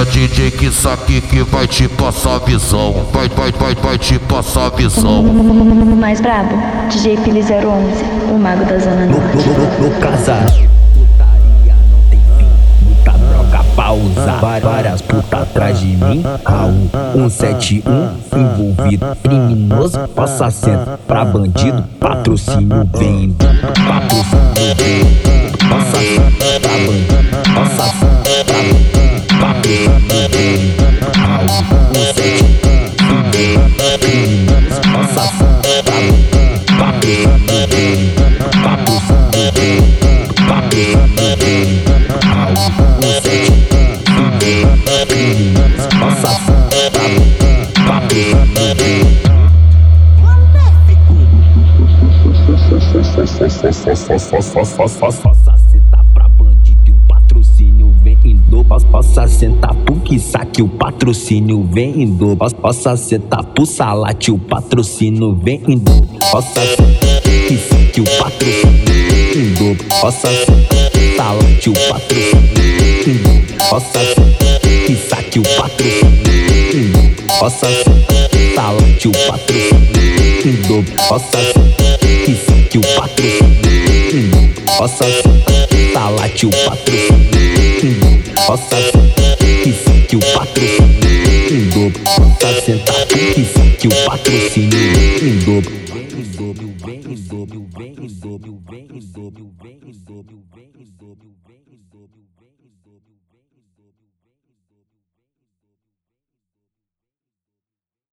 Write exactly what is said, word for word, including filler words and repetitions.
É D J que saque que vai te passar visão. Vai, vai, vai, vai te passar visão. Mais brabo, D J Pili zero onze, o mago da zona No, norte. no, no, no casar, putaria não tem fim. Muita droga pra usar, várias putas atrás de mim. Raul cento e setenta e um, envolvido, criminoso, passa cento pra bandido. Patrocínio vem, patrocínio vem. Passa cento pra bandido, passa cento pra bandido. Patrocínio vem, Raul cento e setenta e um, criminoso, passa cento pra bandido. Patrocínio vem, patrocínio vem, patrocínio vem. Raul cento e setenta e um, criminoso, passa cento pra bandido. Patrocínio vem. Faça sentar pra bandido e o patrocínio vem em dobro. Possa sentar pro que saque, o patrocínio vem em dobro. Possa sentar pro salate, o patrocínio vem em dobro. Possa sentar que saque, o patrocínio vem em dobro. Possa sentar pro salate, o patrocínio vem em dobro. Possa sentar que saque, o patrocínio vem em dobro. Possa sentar pro salate, o patrocínio vem em dobro. Possa sentar que saque, o patrocínio vem em dobro. Possa sentar pro salate, o patrocínio vem em dobro. Possa sentar que saque, o patrocínio vem em dobro. Possa sentar que saque, o patrocínio vem em dobro. Vem em dobro, vem em dobro, vem em dobro, vem em dobro, vem em dobro.